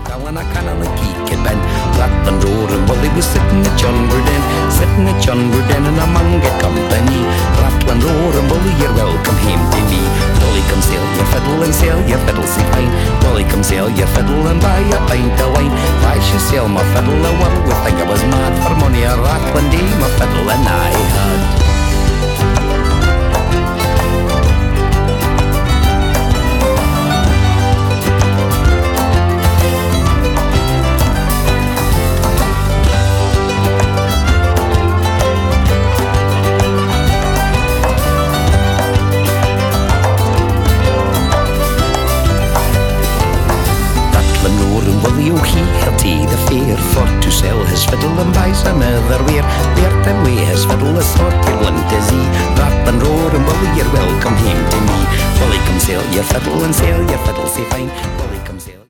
Callan a can and a geek and Ben, Ratland roaring, well, he was sitting at John Burden, and among a company. Ratland roaring, well, you're welcome home to me. Well, come sail your fiddle and sail your fiddle, see fine. Well, come sail your fiddle and buy a pint of wine. I should sail my fiddle a whirl, we think I was mad for money. A Ratland day, my fiddle and I had. He'll take the fare for to sell his fiddle and buy some other wear. Bert and way his fiddle is sorted one to see. Rap and roar and bully, you're welcome home to me. Bully come sail your fiddle and sail your fiddle, say fine. Bully come sail.